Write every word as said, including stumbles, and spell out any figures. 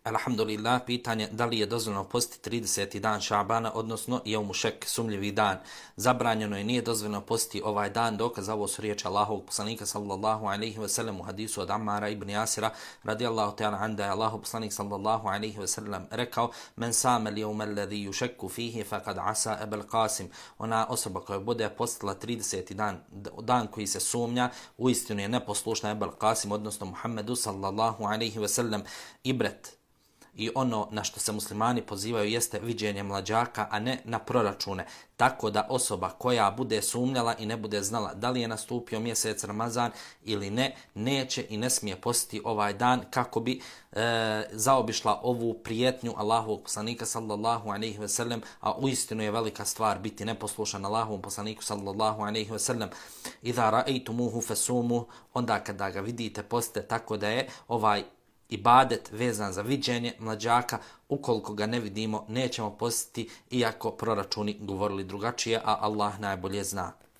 Alhamdulillah, pitanje da li je dozvoljeno postiti trideseti dan Šabana, odnosno jeumu šek, sumnjivi dan. Zabranjeno je, nije dozvoljeno postiti ovaj dan, dokaz za ovo su riječi Allahovog poslanika sallallahu alejhi ve sellem u hadisu od Ammara ibn Jasira radijallahu ta'ala an da je Allahov poslanik sallallahu alejhi ve sellem rekao: "Men sama al-yawma alladhi yushakku fihi faqad asa Abul Qasim." Ona osoba koja bude postila trideseti dan, dan koji se sumnja, uistinu je neposlušna Abul Qasim, odnosno Muhammedu sallallahu alejhi ve sellem. Ibret i ono na što se muslimani pozivaju jeste viđenje mlađaka, a ne na proračune. Tako da osoba koja bude sumnjala i ne bude znala da li je nastupio mjesec Ramazan ili ne, neće i ne smije postiti ovaj dan kako bi e, zaobišla ovu prijetnju Allahovog poslanika sallallahu alejhi ve sellem, a uistinu je velika stvar biti neposlušan Allahovom poslaniku sallallahu alejhi ve sellem. Iza ra'aytumuhu fasumu, onda kada ga vidite postite, tako da je ovaj ibadet vezan za viđenje mlađaka. Ukoliko ga ne vidimo, nećemo postiti, iako proračuni govorili drugačije, a Allah najbolje zna.